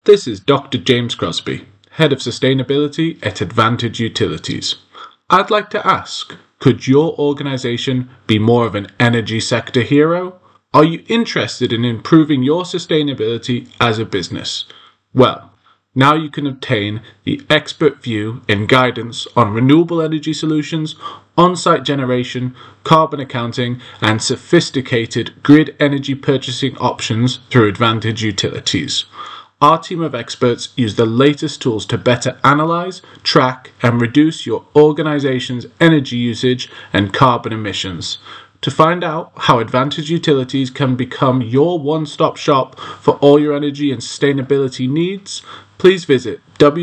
This is Dr. James Crosby, Head of Sustainability at Advantage Utilities. I'd like to ask, could your organisation be more of an energy sector hero? Are you interested in improving your sustainability as a business? Well, now you can obtain the expert view and guidance on renewable energy solutions, on-site generation, carbon accounting, and sophisticated grid energy purchasing options through Advantage Utilities. Our team of experts use the latest tools to better analyse, track, and reduce your organisation's energy usage and carbon emissions. To find out how Advantage Utilities can become your one-stop shop for all your energy and sustainability needs, please visit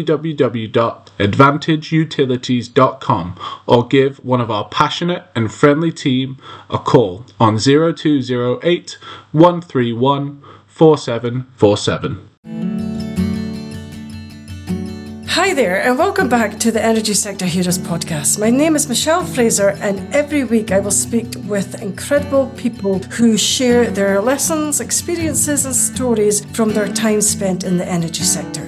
www.advantageutilities.com or give one of our passionate and friendly team a call on 0208 131 4747. Hi there, and welcome back to the Energy Sector Heroes podcast. My name is Michelle Fraser, and every week I will speak with incredible people who share their lessons, experiences, and stories from their time spent in the energy sector.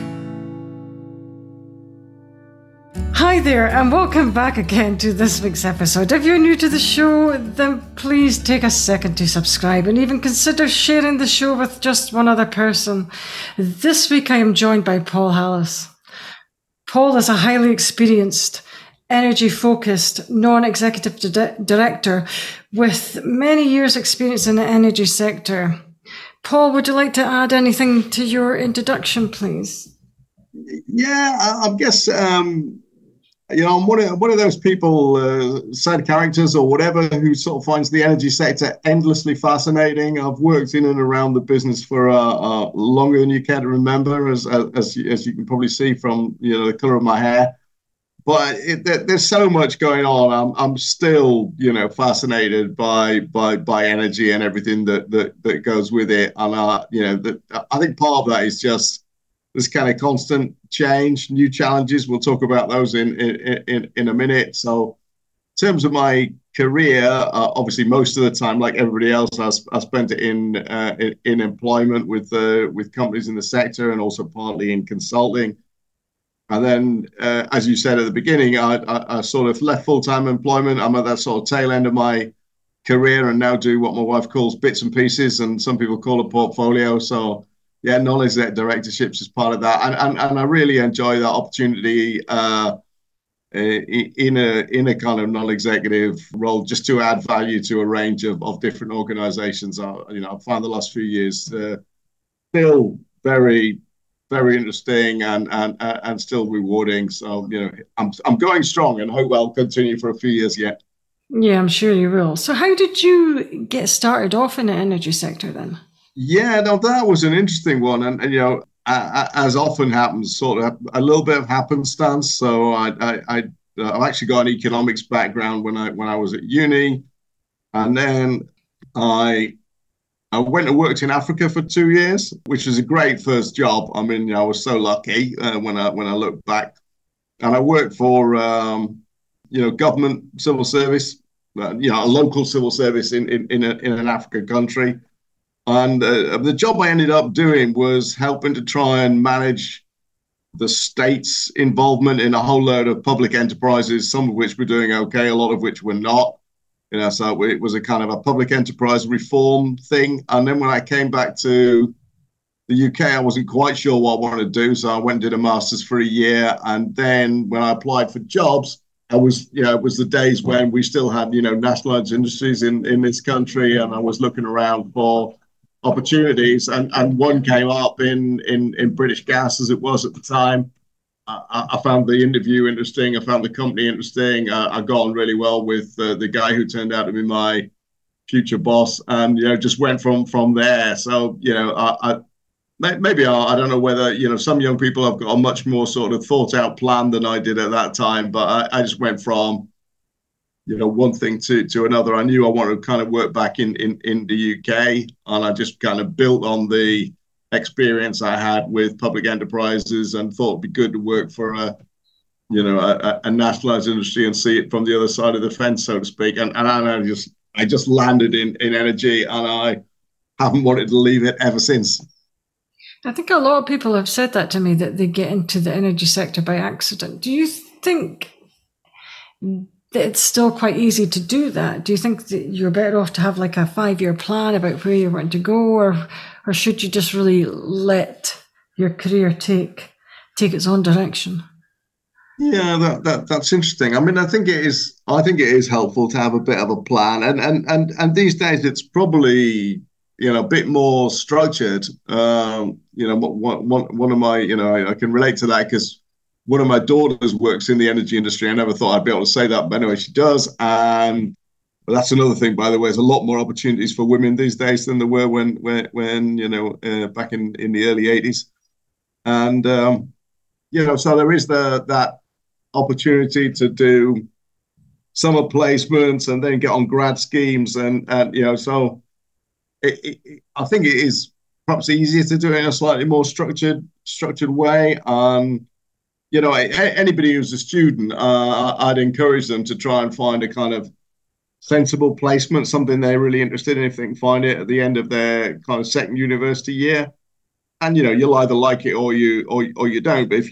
Hi there, and welcome back again to this week's episode. If you're new to the show, then please take a second to subscribe and even consider sharing the show with just one other person. This week I am joined by Paul Hallis. Paul is a highly experienced, energy-focused, non-executive director with many years' experience in the energy sector. Paul, would you like to add anything to your introduction, please? Yeah, I guess, I'm one of those people, side characters or whatever, who sort of finds the energy sector endlessly fascinating. I've worked in and around the business for longer than you care to remember, as you can probably see from the color of my hair. But there's so much going on. I'm still fascinated by energy and everything that goes with it. And I think part of that is just this kind of constant change, new challenges. We'll talk about those in a minute. So in terms of my career, obviously most of the time, like everybody else, I spent it in employment with companies in the sector and also partly in consulting. And then, as you said at the beginning, I sort of left full-time employment. I'm at that sort of tail end of my career and now do what my wife calls bits and pieces, and some people call a portfolio. So yeah, non-exec directorships is part of that, and I really enjoy that opportunity in a kind of non-executive role, just to add value to a range of different organisations. I've found the last few years still very, very interesting and still rewarding. So I'm going strong and hope I'll continue for a few years yet. Yeah, I'm sure you will. So how did you get started off in the energy sector then? Yeah, no, that was an interesting one, and as often happens, sort of a little bit of happenstance. So I've actually got an economics background when I was at uni, and then I went and worked in Africa for 2 years, which was a great first job. I mean, I was so lucky when I look back, and I worked for government civil service, a local civil service in an African country. And the job I ended up doing was helping to try and manage the state's involvement in a whole load of public enterprises, some of which were doing okay, a lot of which were not. So it was a kind of a public enterprise reform thing. And then when I came back to the UK, I wasn't quite sure what I wanted to do. So I went and did a master's for a year. And then when I applied for jobs, it was the days when we still had, nationalised industries in this country. And I was looking around for opportunities, and one came up in British Gas, as it was at the time. I found the interview interesting. I found the company interesting. I got on really well with the guy who turned out to be my future boss, and just went from there. So I don't know whether some young people have got a much more sort of thought out plan than I did at that time, but I just went from one thing to another. I knew I wanted to kind of work back in the UK, and I just kind of built on the experience I had with public enterprises and thought it'd be good to work for a nationalized industry and see it from the other side of the fence, so to speak. And I just landed in energy, and I haven't wanted to leave it ever since. I think a lot of people have said that to me, that they get into the energy sector by accident. Do you think that it's still quite easy to do that? Do you think that you're better off to have like a 5-year plan about where you want to go, or should you just really let your career take its own direction? Yeah, that's interesting. I mean, I think it is helpful to have a bit of a plan, and these days it's probably a bit more structured. One of my I can relate to that because one of my daughters works in the energy industry. I never thought I'd be able to say that, but anyway, she does. And that's another thing, by the way. There's a lot more opportunities for women these days than there were when back in the early '80s. And so there is that opportunity to do summer placements and then get on grad schemes, and so I think it is perhaps easier to do it in a slightly more structured way. Anybody who's a student, I'd encourage them to try and find a kind of sensible placement, something they're really interested in, if they can find it at the end of their kind of second university year. And you'll either like it or you don't. But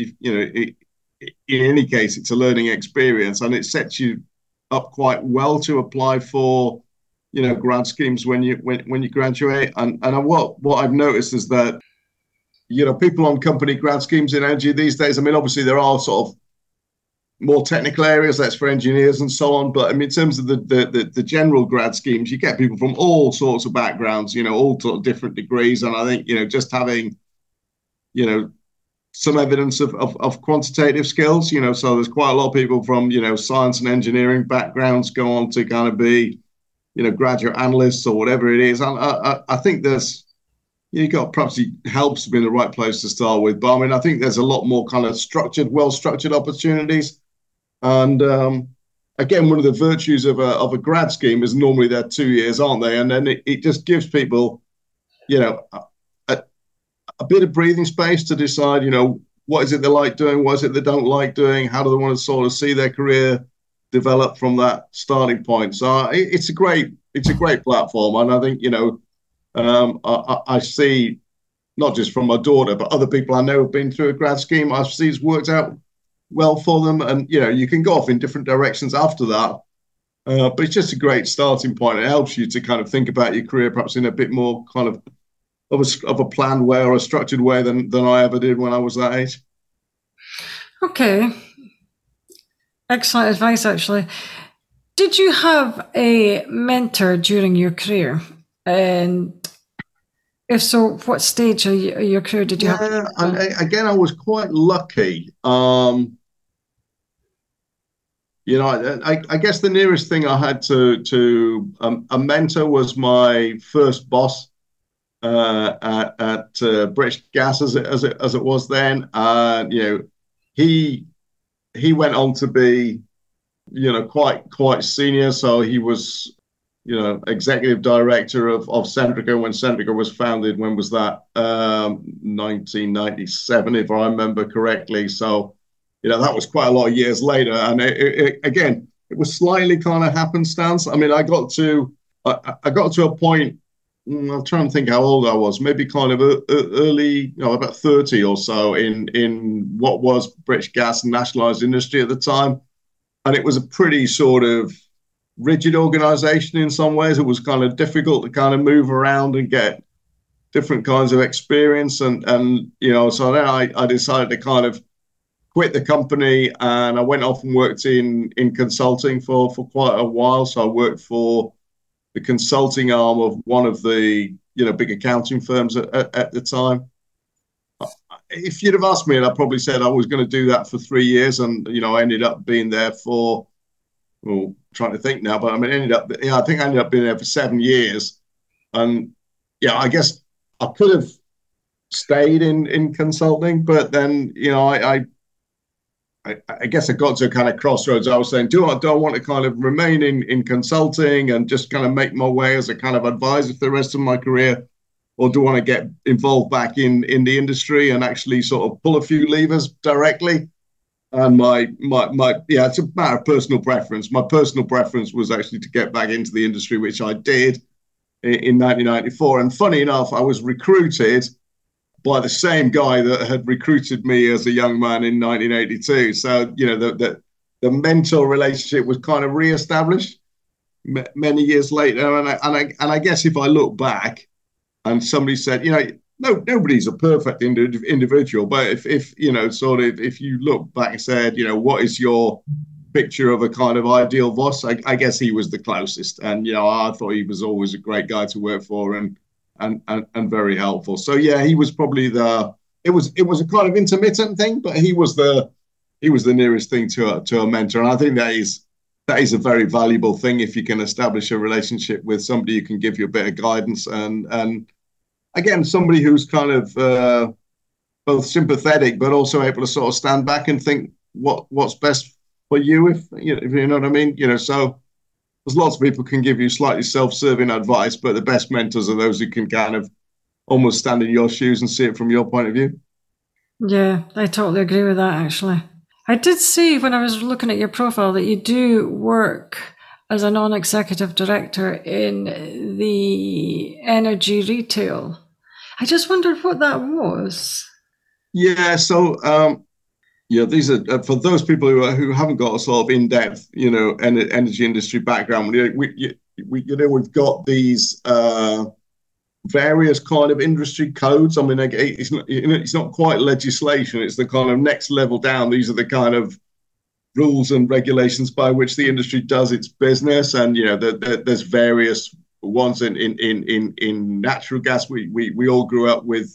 in any case, it's a learning experience, and it sets you up quite well to apply for grad schemes when you graduate. And what I've noticed is that people on company grad schemes in energy these days, I mean, obviously there are sort of more technical areas, that's for engineers and so on, but I mean, in terms of the general grad schemes, you get people from all sorts of backgrounds, all sort of different degrees. And I think just having some evidence of quantitative skills, so there's quite a lot of people from science and engineering backgrounds go on to kind of be graduate analysts or whatever it is. And I think you got perhaps it helps to be in the right place to start with. But I mean, I think there's a lot more kind of well-structured opportunities. And again, one of the virtues of a grad scheme is normally they're 2 years, aren't they? And then it just gives people, a bit of breathing space to decide, what is it they like doing? What is it they don't like doing? How do they want to sort of see their career develop from that starting point? So it's a great platform. And I think, I see, not just from my daughter, but other people I know have been through a grad scheme. I see it's worked out well for them. And, you can go off in different directions after that. But it's just a great starting point. It helps you to kind of think about your career, perhaps in a bit more kind of a planned way or a structured way than I ever did when I was that age. Okay. Excellent advice, actually. Did you have a mentor during your career? And if so, what stage of your career did you have? Again, I was quite lucky. I guess the nearest thing I had to a mentor was my first boss at British Gas as it was then. He went on to be quite senior, so he was executive director of Centrica when Centrica was founded. When was that? 1997, if I remember correctly. So that was quite a lot of years later. And again, it was slightly kind of happenstance. I mean, I got to a point. I'm trying to think how old I was. Maybe kind of early, about 30 or so in what was British Gas and nationalised industry at the time, and it was a pretty sort of rigid organisation in some ways. It was kind of difficult to kind of move around and get different kinds of experience, and so then I decided to kind of quit the company, and I went off and worked in consulting for quite a while. So I worked for the consulting arm of one of the big accounting firms at the time. If you'd have asked me, I'd probably said I was going to do that for 3 years, and I ended up being there for, trying to think now, but I mean, I think I ended up being there for 7 years, and I guess I could have stayed in consulting, but then I guess I got to a kind of crossroads. I was saying, do I want to kind of remain in consulting and just kind of make my way as a kind of advisor for the rest of my career, or do I want to get involved back in the industry and actually sort of pull a few levers directly? And it's a matter of personal preference. My personal preference was actually to get back into the industry, which I did in 1994. And funny enough, I was recruited by the same guy that had recruited me as a young man in 1982. So, the mentor relationship was kind of reestablished many years later. And I guess if I look back and somebody said, no, nobody's a perfect individual, but if you look back and said, what is your picture of a kind of ideal boss? I guess he was the closest. And, I thought he was always a great guy to work for and very helpful. So yeah, he was probably it was a kind of intermittent thing, but he was the nearest thing to a mentor. And I think that is a very valuable thing if you can establish a relationship with somebody who can give you a bit of guidance and again, somebody who's kind of both sympathetic but also able to sort of stand back and think what's best for you, if you know what I mean. So there's lots of people can give you slightly self-serving advice, but the best mentors are those who can kind of almost stand in your shoes and see it from your point of view. Yeah, I totally agree with that, actually. I did see when I was looking at your profile that you do work as a non-executive director in the energy retail. I just wondered what that was. Yeah, so these are for those people who haven't got a sort of in-depth, energy industry background. We've got these various kind of industry codes. I mean, it's not quite legislation; it's the kind of next level down. These are the kind of rules and regulations by which the industry does its business, and there's various ones in natural gas. We all grew up with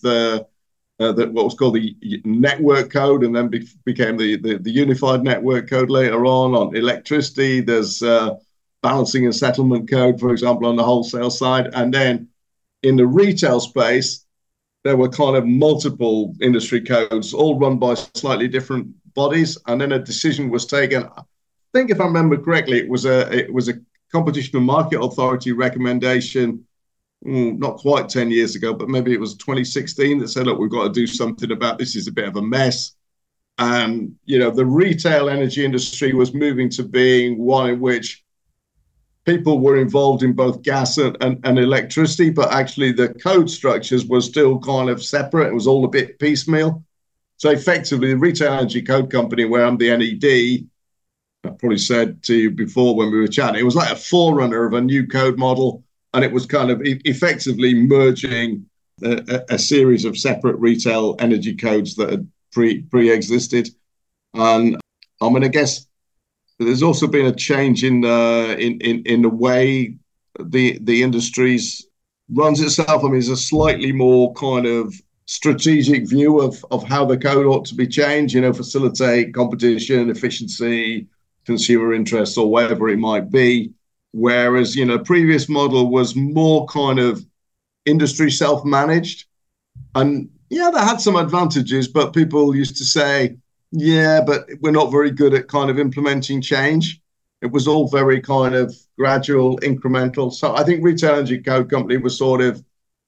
what was called the network code, and then became the unified network code later on electricity. There's balancing and settlement code, for example, on the wholesale side, and then in the retail space, there were kind of multiple industry codes, all run by slightly different bodies, and then a decision was taken. I think, if I remember correctly, it was a Competition and Market Authority recommendation, not quite 10 years ago, but maybe it was 2016, that said, look, we've got to do something about this. It's a bit of a mess. And, the retail energy industry was moving to being one in which people were involved in both gas and electricity, but actually the code structures were still kind of separate. It was all a bit piecemeal. So effectively, the Retail Energy Code Company, where I'm the NED, I probably said to you before when we were chatting, it was like a forerunner of a new code model, and it was kind of effectively merging a series of separate retail energy codes that had pre-existed. And I mean, I guess there's also been a change in the way the industries runs itself. I mean, there's a slightly more kind of strategic view of how the code ought to be changed, facilitate competition, efficiency, consumer interests, or whatever it might be. Whereas, previous model was more kind of industry self-managed. And yeah, that had some advantages, but people used to say, yeah, but we're not very good at kind of implementing change. It was all very kind of gradual, incremental. So I think Retail Energy Code Company was sort of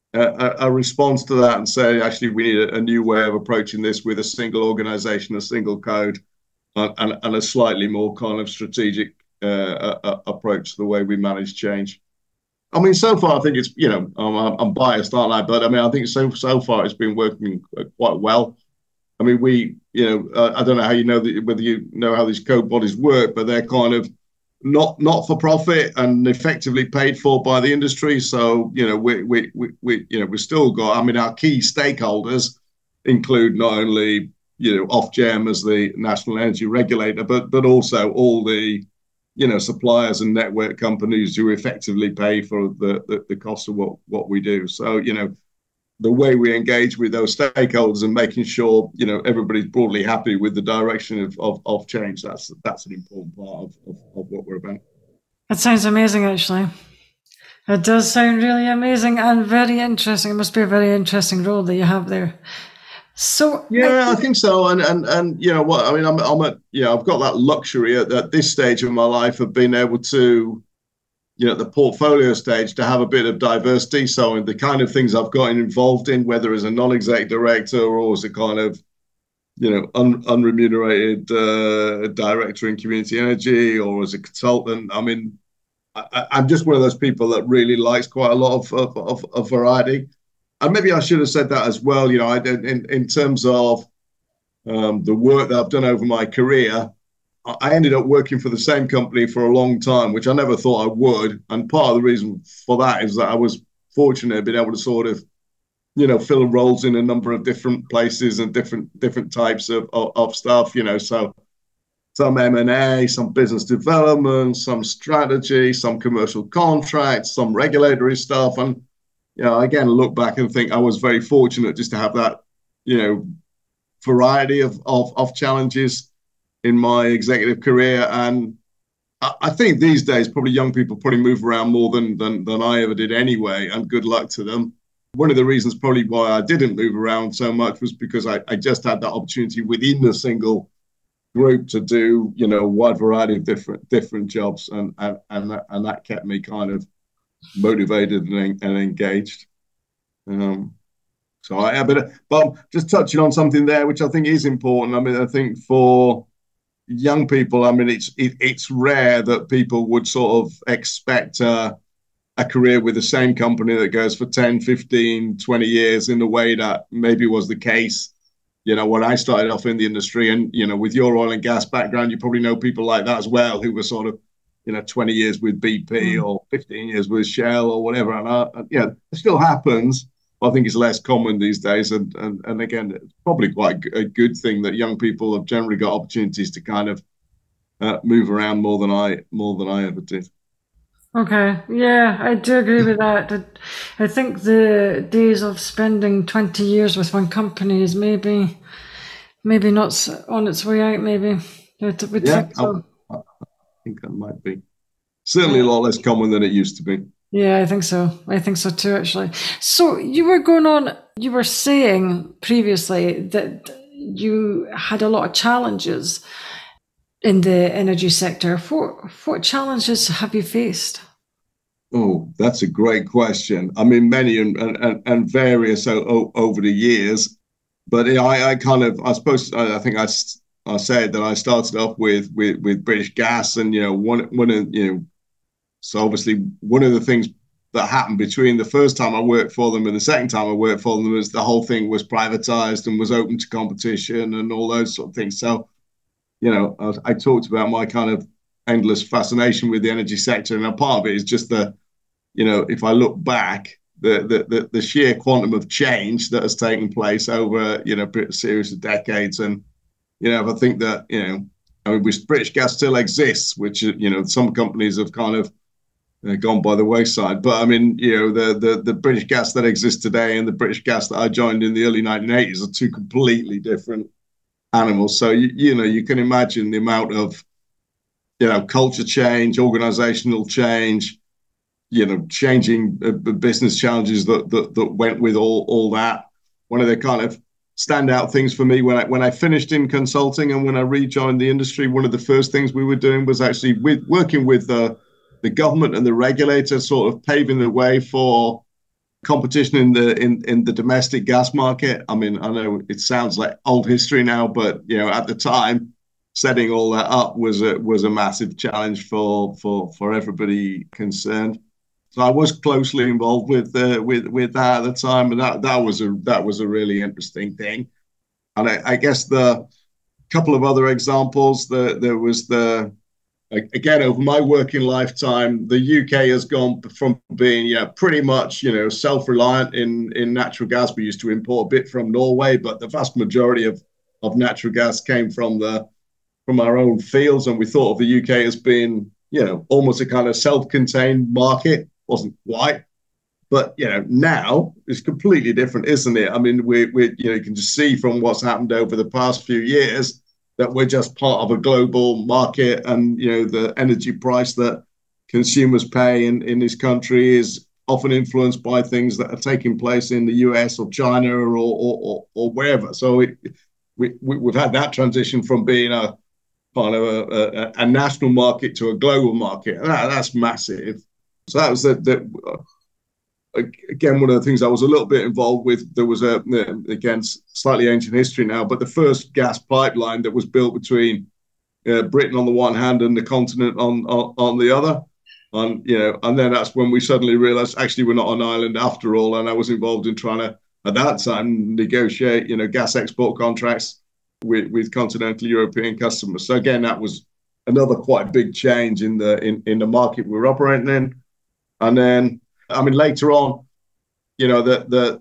a response to that and say, actually, we need a new way of approaching this with a single organization, a single code, and a slightly more kind of strategic approach to the way we manage change. I mean, so far, I think it's, I'm biased, aren't I? But I mean, I think so far it's been working quite well. I mean, I don't know how whether you know how these code bodies work, but they're kind of not for profit and effectively paid for by the industry. So, we've still got, I mean, our key stakeholders include not only, Ofgem as the national energy regulator, but also all the, suppliers and network companies who effectively pay for the cost of what we do. So, the way we engage with those stakeholders and making sure, everybody's broadly happy with the direction of change, that's an important part of what we're about. That sounds amazing, actually. It does sound really amazing and very interesting. It must be a very interesting role that you have there. So yeah, I think so. And you know what, I mean, I've got that luxury at this stage of my life of being able to, at the portfolio stage, to have a bit of diversity. So in the kind of things I've gotten involved in, whether as a non-exec director or as a kind of, unremunerated director in community energy or as a consultant, I mean, I'm just one of those people that really likes quite a lot of variety. and maybe I should have said that as well. In terms of the work that I've done over my career, I ended up working for the same company for a long time, which I never thought I would. And part of the reason for that is that I was fortunate to be able to sort of, fill roles in a number of different places and different types of stuff. So some M&A, some business development, some strategy, some commercial contracts, some regulatory stuff. And again, look back and think I was very fortunate just to have that, variety of challenges in my executive career. And I think these days, probably young people probably move around more than I ever did anyway, and good luck to them. One of the reasons probably why I didn't move around so much was because I just had that opportunity within a single group to do, a wide variety of different jobs. And that kept me kind of motivated and engaged. But just touching on something there, which I think is important. I mean, I think for young people, I mean, it's rare that people would sort of expect a career with the same company that goes for 10, 15, 20 years in the way that maybe was the case, when I started off in the industry. And, with your oil and gas background, you probably know people like that as well, who were sort of, 20 years with BP or 15 years with Shell or whatever. And, it still happens. I think it's less common these days, and again, it's probably quite a good thing that young people have generally got opportunities to kind of move around more than I ever did. Okay, yeah, I do agree with that. I think the days of spending 20 years with one company is maybe not on its way out. Maybe think so. I think that might be certainly a lot less common than it used to be. Yeah, I think so. I think so too, actually. So you were saying previously that you had a lot of challenges in the energy sector. What challenges have you faced? Oh, that's a great question. I mean, many and various over the years. But I think I said that I started off with British Gas, and so obviously, one of the things that happened between the first time I worked for them and the second time I worked for them was the whole thing was privatized and was open to competition and all those sort of things. So, I talked about my kind of endless fascination with the energy sector, and a part of it is just if I look back, the sheer quantum of change that has taken place over a series of decades, and if I think that British Gas still exists, which some companies have kind of gone by the wayside. But I mean, the British Gas that exists today and the British Gas that I joined in the early 1980s are two completely different animals. So you can imagine the amount of culture change, organizational change, changing business challenges that went with all that. One of the kind of standout things for me when I finished in consulting and when I rejoined the industry, one of the first things we were doing was actually working with the government and the regulator, sort of paving the way for competition in the domestic gas market. I mean, I know it sounds like old history now, but at the time, setting all that up was a massive challenge for everybody concerned. So I was closely involved with that at the time, and that was a really interesting thing. And I guess the couple of other examples, there was again, over my working lifetime, the UK has gone from being pretty much self-reliant in natural gas. We used to import a bit from Norway, but the vast majority of natural gas came from our own fields, and we thought of the UK as being almost a kind of self-contained market. Wasn't quite, but now it's completely different, isn't it? I mean, we you can just see from what's happened over the past few years that we're just part of a global market, and the energy price that consumers pay in this country is often influenced by things that are taking place in the US or China or wherever. So we've had that transition from being a kind of a national market to a global market, and that's massive. So that was again, one of the things I was a little bit involved with. There was again, slightly ancient history now, but the first gas pipeline that was built between Britain on the one hand and the continent on the other. And then that's when we suddenly realized actually we're not on an island after all. And I was involved in trying to, at that time, negotiate, gas export contracts with continental European customers. So again, that was another quite big change in the market we were operating in. And then, later on, the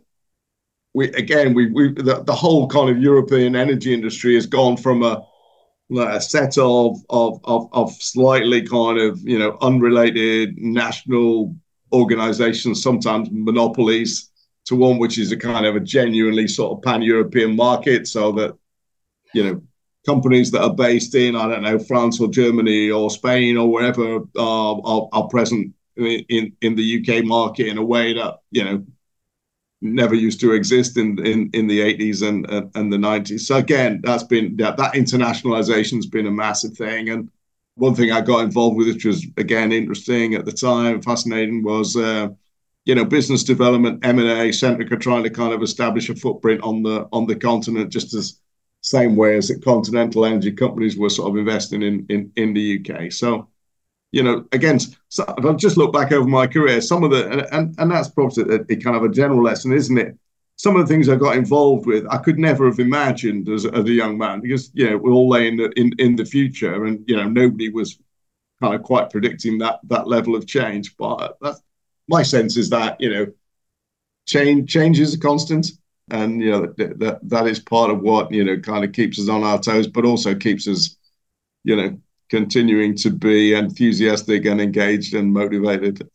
whole kind of European energy industry has gone from a set of slightly kind of unrelated national organizations, sometimes monopolies, to one which is a kind of a genuinely sort of pan-European market, so that companies that are based in, I don't know, France or Germany or Spain or wherever are present in the UK market in a way that never used to exist in the 80s and the 90s. So again, that internationalization has been a massive thing. And one thing I got involved with, which was again interesting at the time, fascinating, was business development, M&A, Centrica trying to kind of establish a footprint on the continent, just as same way as the continental energy companies were sort of investing in the UK. So, again, so if I just look back over my career, some of the, and that's probably a kind of a general lesson, isn't it? Some of the things I got involved with, I could never have imagined as a young man, because, we're all laying in the future, and, nobody was kind of quite predicting that level of change. But my sense is that, change is a constant. And, that is part of what, kind of keeps us on our toes, but also keeps us, continuing to be enthusiastic and engaged and motivated.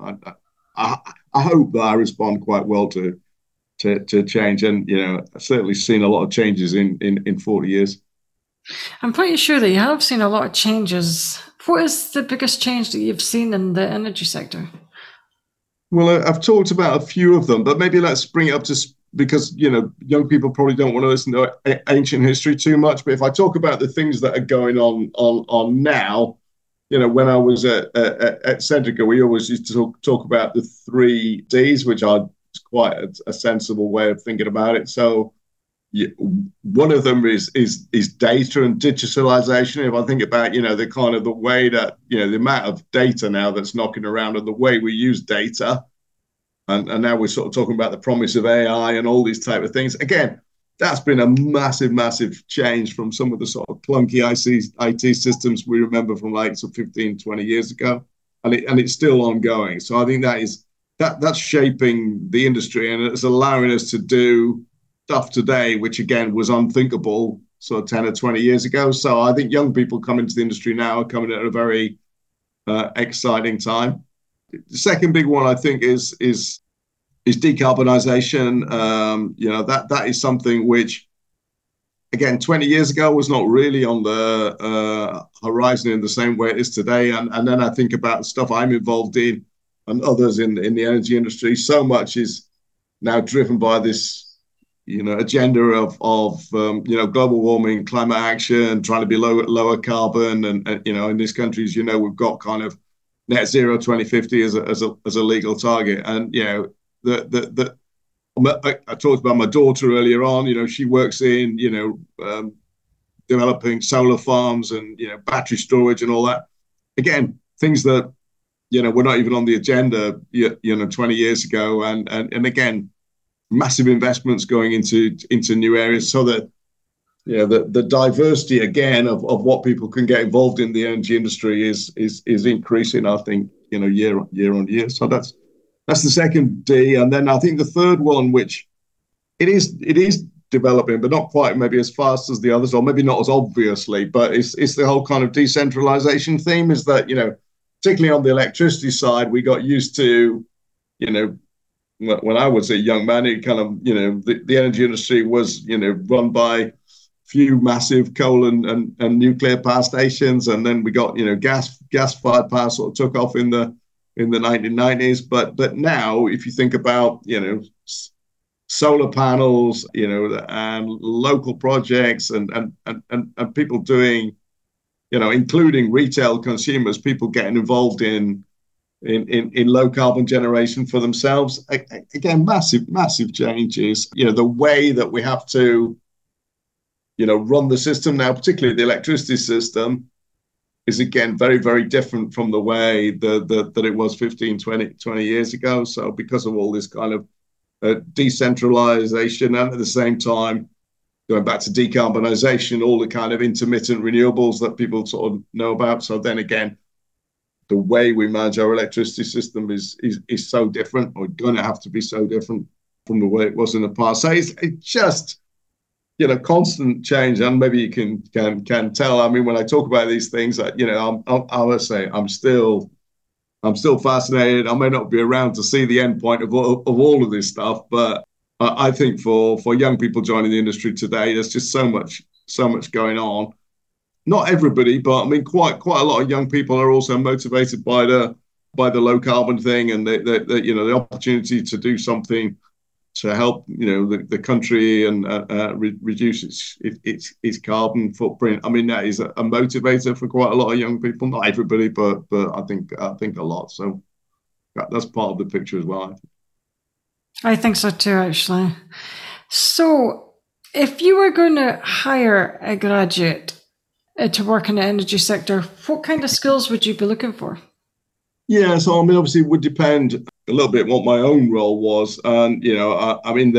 I hope that I respond quite well to change. And, I've certainly seen a lot of changes in 40 years. I'm pretty sure that you have seen a lot of changes. What is the biggest change that you've seen in the energy sector? Well, I've talked about a few of them, but maybe let's bring it up to because young people probably don't want to listen to ancient history too much. But if I talk about the things that are going on now, when I was at Centrica, we always used to talk about the 3 Ds, which are quite a sensible way of thinking about it. So one of them is data and digitalization. If I think about the kind of the way that the amount of data now that's knocking around and the way we use data. And now we're sort of talking about the promise of AI and all these type of things. Again, that's been a massive, massive change from some of the sort of clunky IT systems we remember from like 15, 20 years ago. And it's still ongoing. So I think that's shaping the industry, and it's allowing us to do stuff today, which again was unthinkable sort of 10 or 20 years ago. So I think young people coming to the industry now are coming at a very exciting time. The second big one, I think, is decarbonisation. That is something which, again, 20 years ago was not really on the horizon in the same way it is today. And then I think about the stuff I'm involved in and others in the energy industry. So much is now driven by this, agenda of global warming, climate action, trying to be lower carbon, and in these countries, we've got kind of net zero 2050 as a legal target. And I talked about my daughter earlier on. She works in developing solar farms and battery storage and all that. Again, things that were not even on the agenda 20 years ago, and again, massive investments going into new areas, so that the diversity again of what people can get involved in the energy industry is increasing, I think, year on year. So that's the second D. And then I think the third one, which it is developing, but not quite maybe as fast as the others, or maybe not as obviously, but it's the whole kind of decentralization theme, is that, particularly on the electricity side, we got used to, when I was a young man, it kind of, the energy industry was, run by few massive coal and nuclear power stations, and then we got gas-fired power sort of took off in the 1990s. But now, if you think about solar panels, and local projects and people doing, including retail consumers, people getting involved in low carbon generation for themselves. Again, massive changes. The way that we have to run the system now, particularly the electricity system, is again very, very different from the way that it was 15, 20 years ago. So because of all this kind of decentralization, and at the same time, going back to decarbonization, all the kind of intermittent renewables that people sort of know about. So then again, the way we manage our electricity system is so different, or going to have to be so different from the way it was in the past. So it's just, constant change. And maybe you can tell. I mean, when I talk about these things, I would say I'm still fascinated. I may not be around to see the end point of all of this stuff, but I think for young people joining the industry today, there's just so much going on. Not everybody, but I mean, quite a lot of young people are also motivated by the low carbon thing, and the opportunity to do something to help the country and reduce its carbon footprint. I mean, that is a motivator for quite a lot of young people. Not everybody, but I think a lot. So that's part of the picture as well. I think so too, actually. So, if you were going to hire a graduate to work in the energy sector, what kind of skills would you be looking for? Yeah, so I mean, obviously, it would depend a little bit what my own role was, and I mean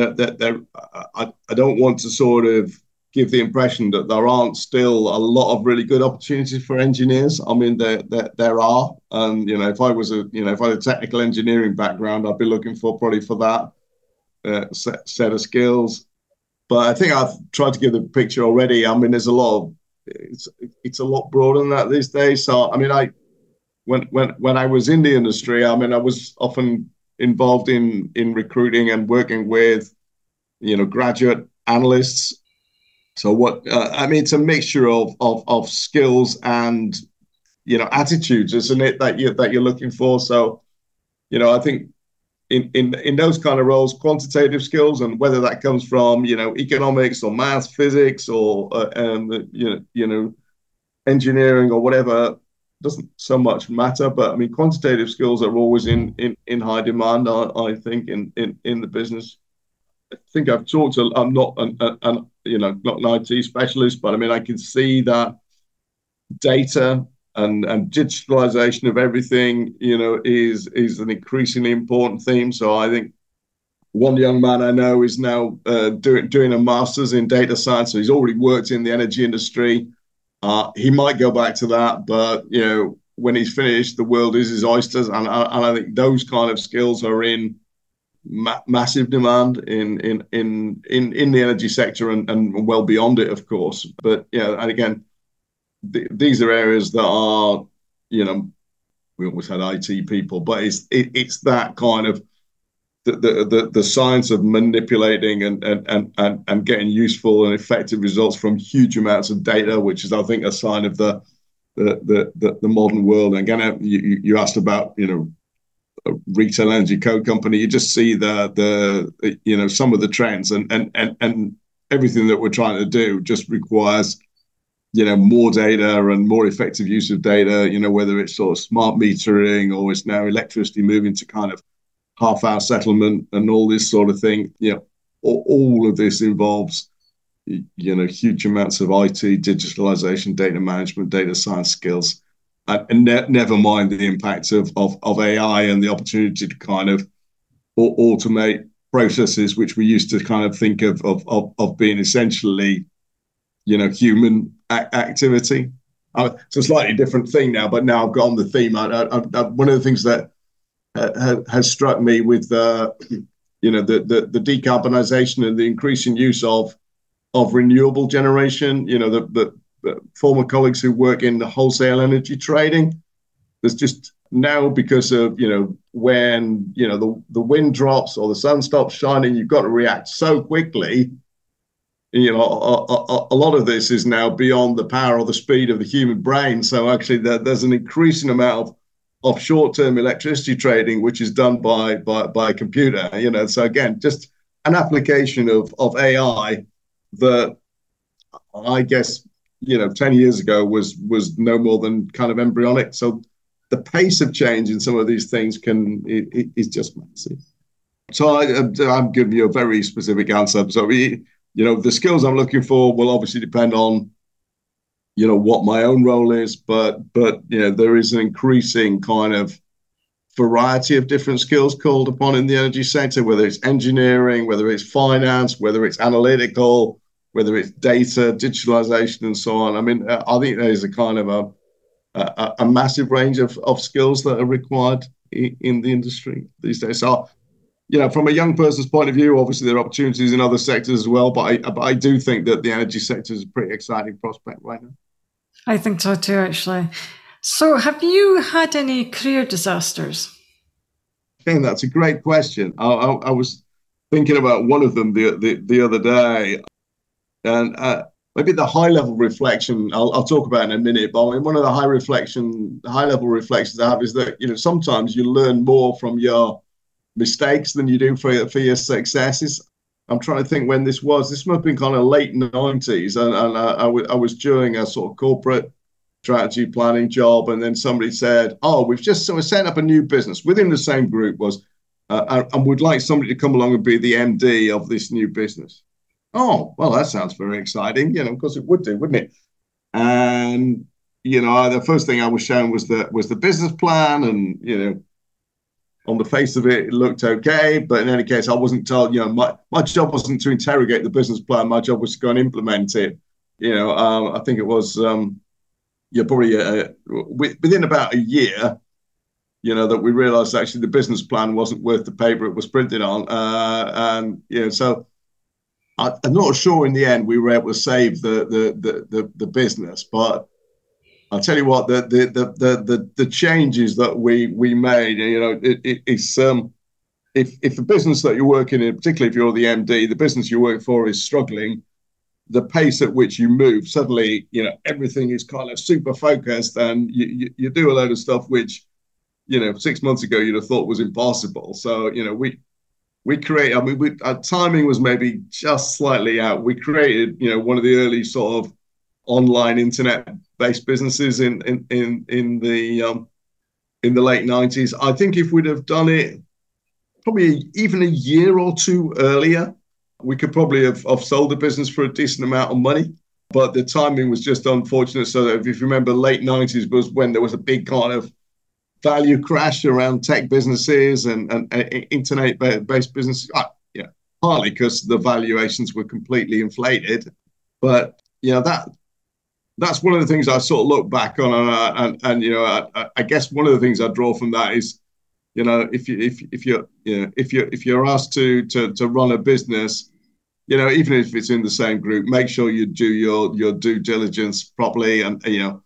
I don't want to sort of give the impression that there aren't still a lot of really good opportunities for engineers. I mean, there are, and if I had a technical engineering background, I'd be looking probably for that set of skills. But I think I've tried to give the picture already. I mean, there's it's a lot broader than that these days. So I mean, when I was in the industry, I mean, I was often involved in recruiting and working with graduate analysts. So I mean, it's a mixture of skills and attitudes, isn't it, that you're looking for? So I think in those kind of roles, quantitative skills, and whether that comes from economics or math, physics, or engineering or whatever, doesn't so much matter. But I mean, quantitative skills are always in high demand, I think, in the business. I think I've talked to. I'm not not an IT specialist, but I mean, I can see that data and digitalization of everything, is an increasingly important theme. So I think one young man I know is now doing a master's in data science. So he's already worked in the energy industry. He might go back to that, but when he's finished, the world is his oysters, and I think those kind of skills are in massive demand in the energy sector and well beyond it, of course. But and again, these are areas that are we always had IT people, but it's that kind of the science of manipulating and getting useful and effective results from huge amounts of data, which is, I think, a sign of the modern world. And again, you asked about a retail energy code company. You just see the some of the trends and everything that we're trying to do just requires more data and more effective use of data. Whether it's sort of smart metering, or it's now electricity moving to kind of half-hour settlement and all this sort of thing. All of this involves huge amounts of IT, digitalization, data management, data science skills, and never mind the impact of AI and the opportunity to kind of automate processes which we used to kind of think of being essentially human activity. It's a slightly different thing now, but now I've got on the theme. One of the things that has struck me with the decarbonization and the increasing use of renewable generation, the former colleagues who work in the wholesale energy trading, there's just now, because of when the wind drops or the sun stops shining, you've got to react so quickly. A lot of this is now beyond the power or the speed of the human brain. So actually, there's an increasing amount of short-term electricity trading, which is done by a computer. So again, just an application of AI that I guess 10 years ago was no more than kind of embryonic. So the pace of change in some of these things is just massive. So I'm giving you a very specific answer. So the skills I'm looking for will obviously depend on what my own role is, but there is an increasing kind of variety of different skills called upon in the energy sector, whether it's engineering, whether it's finance, whether it's analytical, whether it's data, digitalization, and so on. I mean, I think there's a kind of a massive range of skills that are required in the industry these days. So, from a young person's point of view, obviously there are opportunities in other sectors as well, but I do think that the energy sector is a pretty exciting prospect right now. I think so too, actually. So have you had any career disasters? I think that's a great question. I was thinking about one of them the other day, and maybe the high level reflection I'll talk about in a minute. But I mean, one of the high level reflections I have is that sometimes you learn more from your mistakes than you do for your successes. I'm trying to think when this was. This must have been kind of late 90s, and I was doing a sort of corporate strategy planning job, and then somebody said, "Oh, we've just sort of set up a new business within the same group and would like somebody to come along and be the MD of this new business." Oh, well, that sounds very exciting. Of course it would do, wouldn't it? And the first thing I was shown was the business plan, and on the face of it, it looked okay. But in any case, I wasn't told. My job wasn't to interrogate the business plan. My job was to go and implement it. I think it was. Probably within about a year, that we realized actually the business plan wasn't worth the paper it was printed on. So I'm not sure in the end we were able to save the business, but I'll tell you what, the changes that we made, it's if the business that you're working in, particularly if you're the MD, the business you work for is struggling, the pace at which you move, suddenly, everything is kind of super focused, and you do a load of stuff which, 6 months ago you'd have thought was impossible. So, we create. I mean, our timing was maybe just slightly out. We created, one of the early sort of online internet-based businesses in the late 90s. I think if we'd have done it probably even a year or two earlier, we could probably have sold the business for a decent amount of money, but the timing was just unfortunate. So that if you remember, late 90s was when there was a big kind of value crash around tech businesses and internet-based businesses. Partly because the valuations were completely inflated. But, that's one of the things I sort of look back on. I guess one of the things I draw from that is, if you're asked to run a business, even if it's in the same group, make sure you do your due diligence properly, and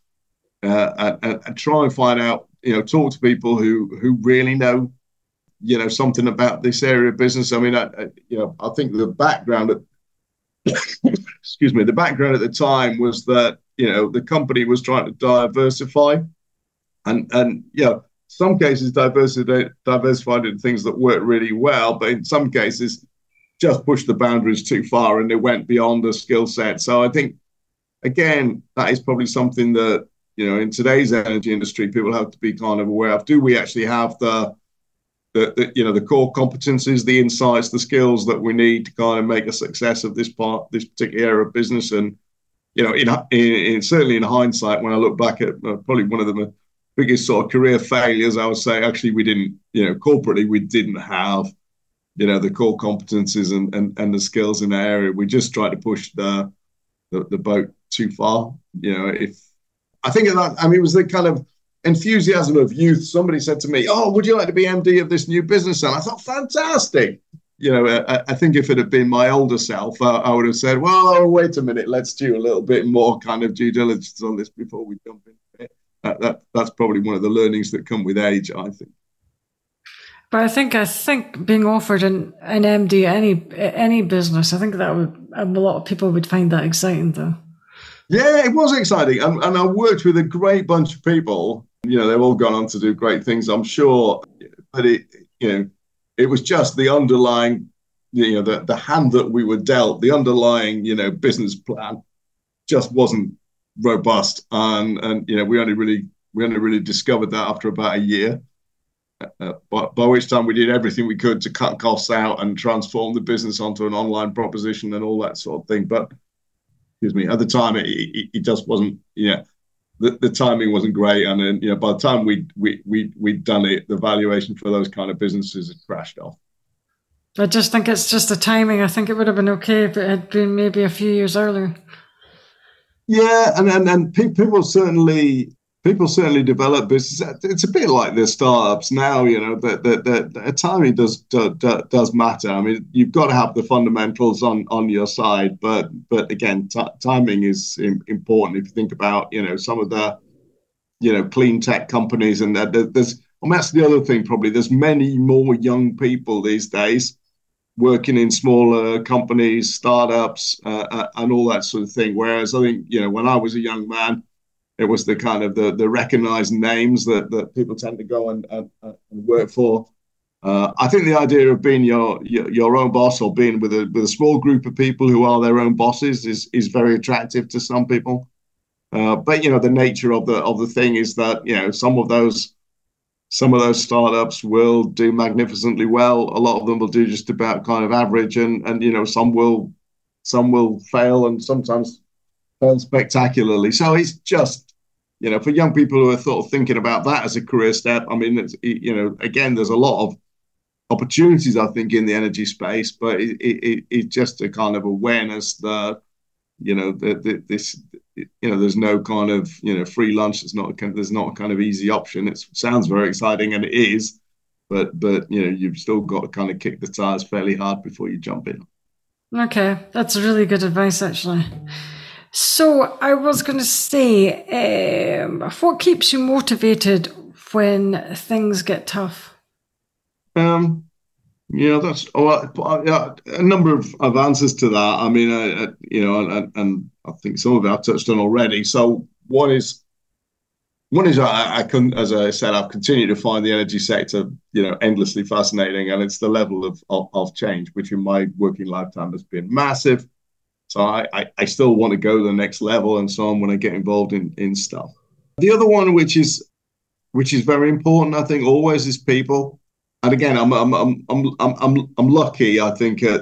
try and find out, talk to people who really know, something about this area of business. I mean, I think the background excuse me, the background at the time was that, the company was trying to diversify, and some cases diversified into things that worked really well, but in some cases just pushed the boundaries too far and they went beyond the skill set. So I think, again, that is probably something that, in today's energy industry, people have to be kind of aware of. Do we actually have the core competencies, the insights, the skills that we need to kind of make a success of this particular area of business? And, certainly in hindsight, when I look back at probably one of the biggest sort of career failures, I would say actually we didn't, corporately, we didn't have, the core competencies and the skills in that area. We just tried to push the boat too far. I think it was the kind of enthusiasm of youth. Somebody said to me, "Oh, would you like to be MD of this new business?" And I thought, fantastic. I think if it had been my older self, I would have said, "Well, wait a minute, let's do a little bit more kind of due diligence on this before we jump into it." That's probably one of the learnings that come with age, I think. But I think being offered an MD any business, I think that a lot of people would find that exciting, though. Yeah, it was exciting, and I worked with a great bunch of people. They've all gone on to do great things, I'm sure. But it was just the underlying, the hand that we were dealt, the underlying, business plan just wasn't robust, and we only really discovered that after about a year. By which time we did everything we could to cut costs out and transform the business onto an online proposition and all that sort of thing. But excuse me, at the time it just wasn't, the timing wasn't great, and then by the time we'd done it, the valuation for those kind of businesses had crashed off. I just think it's just the timing. I think it would have been okay if it had been maybe a few years earlier. Yeah, and people certainly develop business. It's a bit like the startups now, that timing does matter. I mean, you've got to have the fundamentals on your side, but again, timing is important. If you think about some of the clean tech companies, and that's the other thing. Probably there's many more young people these days working in smaller companies, startups, and all that sort of thing. Whereas I think, when I was a young man, it was the kind of the recognized names that people tend to go and work for. I think the idea of being your own boss, or being with a small group of people who are their own bosses, is very attractive to some people. But the nature of the thing is that some of those startups will do magnificently well. A lot of them will do just about kind of average, and some will fail, and sometimes fail spectacularly. So it's just, for young people who are sort of thinking about that as a career step, I mean, again, there's a lot of opportunities, I think, in the energy space, but it's just a kind of awareness that, there's no kind of free lunch. There's not a kind of easy option. It sounds very exciting, and it is, but you've still got to kind of kick the tires fairly hard before you jump in. Okay, that's really good advice, actually. So I was going to say, what keeps you motivated when things get tough? That's a number of answers to that. I mean, and I think some of it I've touched on already. So one is I can, as I said, I've continued to find the energy sector, endlessly fascinating, and it's the level of change, which in my working lifetime has been massive. So I still want to go to the next level, and so on when I get involved in stuff. The other one, which is very important, I think, always, is people. And again, I'm lucky, I think, at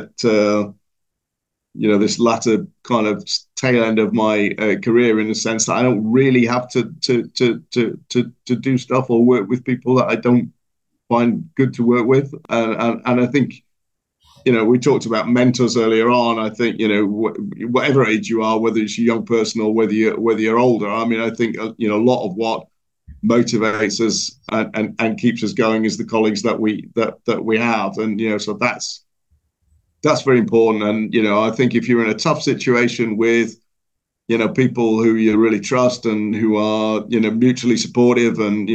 this latter kind of tail end of my career, in the sense that I don't really have to do stuff or work with people that I don't find good to work with. And I think, we talked about mentors earlier on. I think, whatever age you are, whether it's a young person or whether you're older, I mean, I think, a lot of what motivates us and keeps us going is the colleagues that we have. And, so that's very important. And, I think if you're in a tough situation with, people who you really trust and who are, mutually supportive and,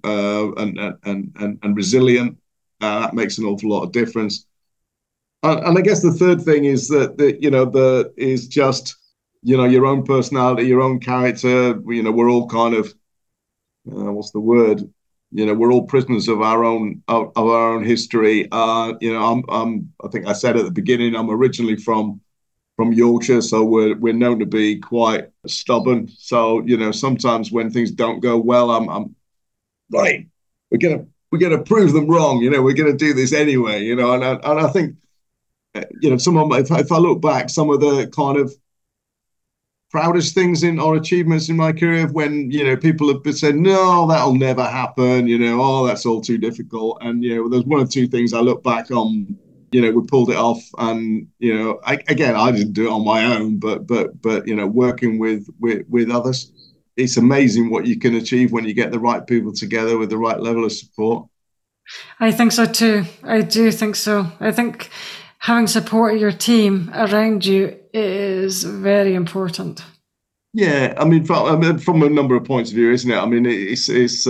and resilient, that makes an awful lot of difference. And I guess the third thing is that is just, your own personality, your own character. We're all kind of, what's the word? We're all prisoners of our own history. I think I said at the beginning, I'm originally from Yorkshire, so we're known to be quite stubborn. So sometimes when things don't go well, I'm right. We're gonna prove them wrong. We're gonna do this anyway. And I think, if I look back, some of the kind of proudest things or achievements in my career, when people have said, no, that'll never happen, oh, that's all too difficult. And there's one or two things I look back on, we pulled it off. And I didn't do it on my own, but working with others, it's amazing what you can achieve when you get the right people together with the right level of support. I think so too. I do think so. I think having support of your team around you is very important. Yeah, I mean, from a number of points of view, isn't it? I mean, it's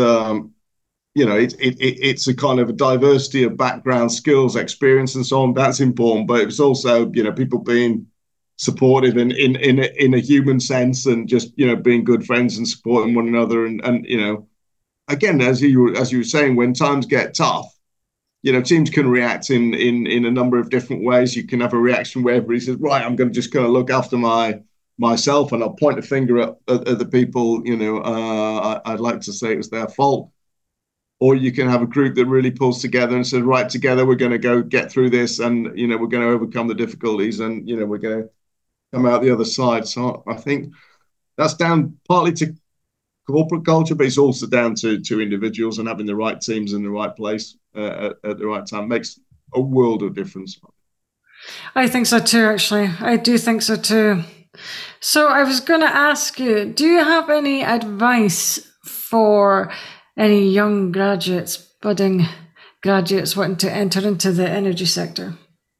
a kind of a diversity of background, skills, experience, and so on. That's important, but it's also people being supportive in a human sense, and just being good friends and supporting one another, and again, as you were saying, when times get tough, teams can react in a number of different ways. You can have a reaction where everybody says, right, I'm just going to look after myself, and I'll point a finger at the people, I'd like to say it was their fault. Or you can have a group that really pulls together and says, right, together we're going to go get through this, and we're going to overcome the difficulties, and we're going to come out the other side. So I think that's down partly to corporate culture, but it's also down to individuals and having the right teams in the right place at the right time makes a world of difference. I think so too, actually. I do think so too. So I was going to ask you, do you have any advice for any young graduates, budding graduates wanting to enter into the energy sector?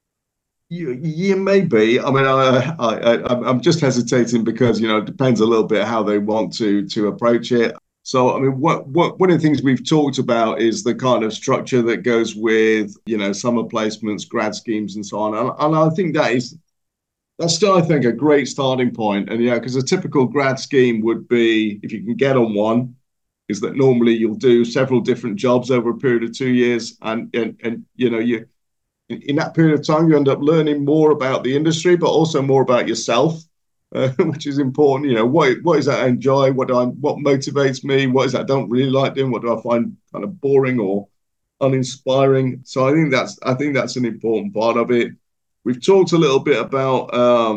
You may be. I mean, I'm just hesitating because it depends a little bit how they want to approach it. So, I mean, what one of the things we've talked about is the kind of structure that goes with summer placements, grad schemes, and so on. And I think that's still, I think, a great starting point. And because a typical grad scheme would be, if you can get on one, is that normally you'll do several different jobs over a period of 2 years, and you. In that period of time, you end up learning more about the industry, but also more about yourself, which is important. What is that I enjoy? What motivates me? What is that I don't really like doing? What do I find kind of boring or uninspiring? So I think that's an important part of it. We've talked a little bit about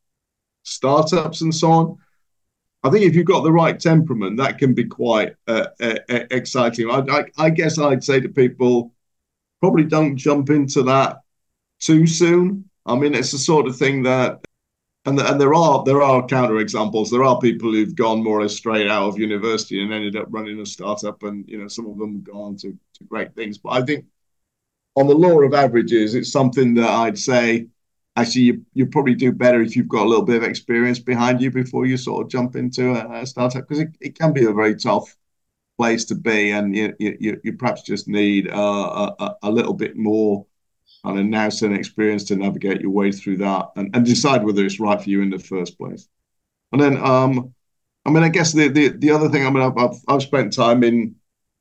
startups and so on. I think if you've got the right temperament, that can be quite exciting. I guess I'd say to people, probably don't jump into that too soon. I mean, it's the sort of thing that, and there are counter examples. There are people who've gone more or less straight out of university and ended up running a startup, and some of them have gone to great things. But I think on the law of averages, it's something that I'd say actually you probably do better if you've got a little bit of experience behind you before you sort of jump into a startup, because it can be a very tough place to be, and you perhaps just need a little bit more kind of nous and experience to navigate your way through that and decide whether it's right for you in the first place. And then I mean, I guess the other thing, I mean, I've spent time in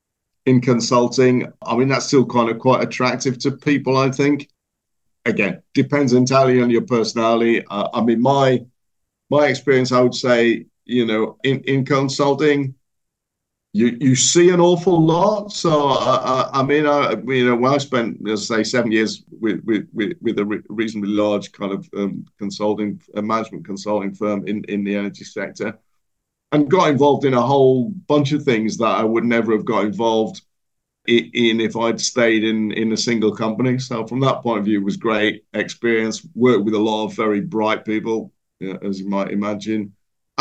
consulting. I mean, that's still kind of quite attractive to people, I think. Again, depends entirely on your personality. I mean, my experience, I would say, in consulting, you see an awful lot. So I mean, when I spent, let's say, 7 years with a reasonably large kind of management consulting firm in the energy sector, and got involved in a whole bunch of things that I would never have got involved in if I'd stayed in a single company. So from that point of view, it was great experience. Worked with a lot of very bright people, as you might imagine.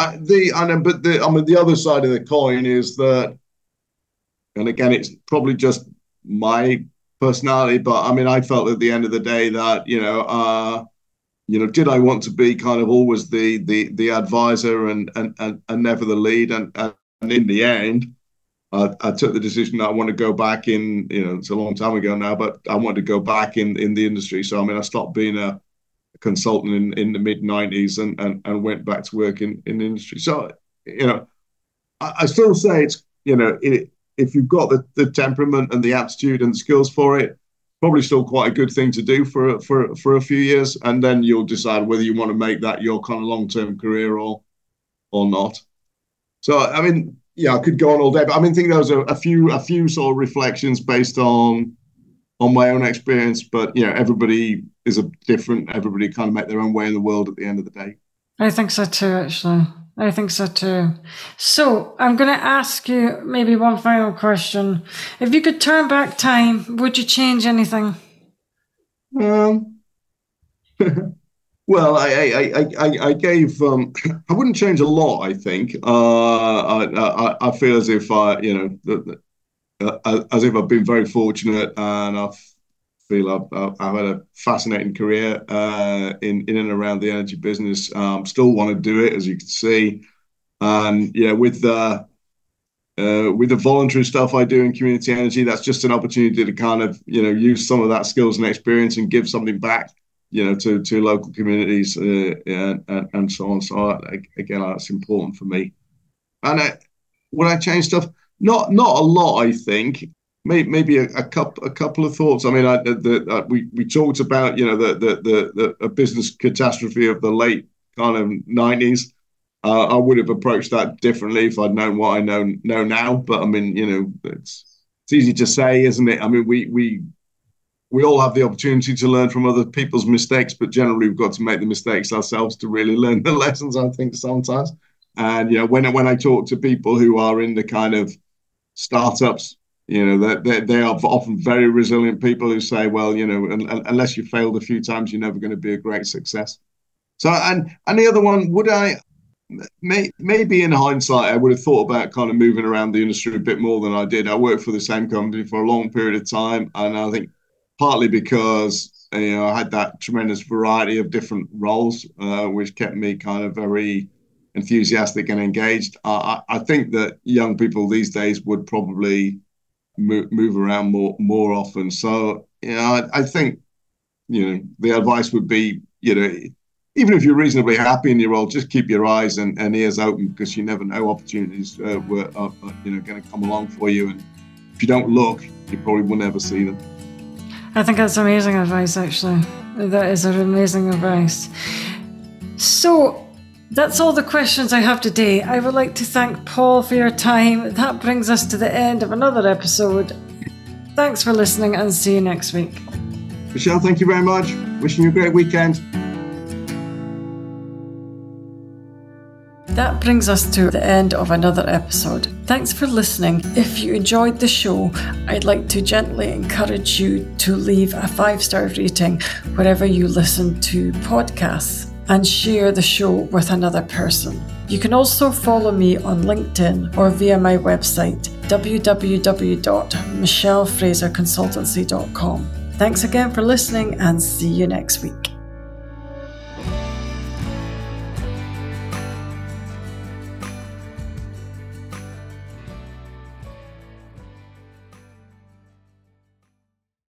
The other side of the coin is that, and again, it's probably just my personality, but I mean, I felt at the end of the day that did I want to be kind of always the advisor and never the lead, and in the end, I took the decision that I want to go back in. It's a long time ago now, but I wanted to go back in the industry. So I mean, I stopped being a consultant in the mid-90s and went back to work in the industry. So, I still say it's, if you've got the temperament and the aptitude and the skills for it, probably still quite a good thing to do for a few years. And then you'll decide whether you want to make that your kind of long-term career or not. So, I mean, I could go on all day, but I mean, I think those are a few sort of reflections based on my own experience, but everybody is different. Everybody kind of make their own way in the world at the end of the day. I think so too, actually. I think so too. So I'm going to ask you maybe one final question. If you could turn back time, would you change anything? Well, I gave. I wouldn't change a lot. I think. I feel as if as if I've been very fortunate, and I feel I've had a fascinating career in and around the energy business. Still want to do it, as you can see, and with the voluntary stuff I do in community energy, that's just an opportunity to kind of use some of that skills and experience and give something back, to local communities and so on. So again, that's important for me. And would I change stuff? Not a lot, I think. Maybe a couple of thoughts. I mean, we talked about the business catastrophe of the late kind of 90s. I would have approached that differently if I'd known what I know now. But I mean, it's easy to say, isn't it? I mean, we we all have the opportunity to learn from other people's mistakes, but generally we've got to make the mistakes ourselves to really learn the lessons, I think, sometimes. And, when I talk to people who are in the kind of startups, they are often very resilient people who say, well, unless you failed a few times, you're never going to be a great success. So, and the other one, maybe in hindsight, I would have thought about kind of moving around the industry a bit more than I did. I worked for the same company for a long period of time, and I think partly because I had that tremendous variety of different roles, which kept me kind of very enthusiastic and engaged. I think that young people these days would probably move around more often. So I think the advice would be even if you're reasonably happy in your role, just keep your eyes and ears open, because you never know opportunities are going to come along for you, and if you don't look, you probably will never see them. I think that's amazing advice, actually. That is amazing advice. So that's all the questions I have today. I would like to thank Paul for your time. That brings us to the end of another episode. Thanks for listening, and see you next week. Michelle, thank you very much. Wishing you a great weekend. That brings us to the end of another episode. Thanks for listening. If you enjoyed the show, I'd like to gently encourage you to leave a 5-star rating wherever you listen to podcasts, and share the show with another person. You can also follow me on LinkedIn or via my website, www.michellefraserconsultancy.com. Thanks again for listening, and see you next week.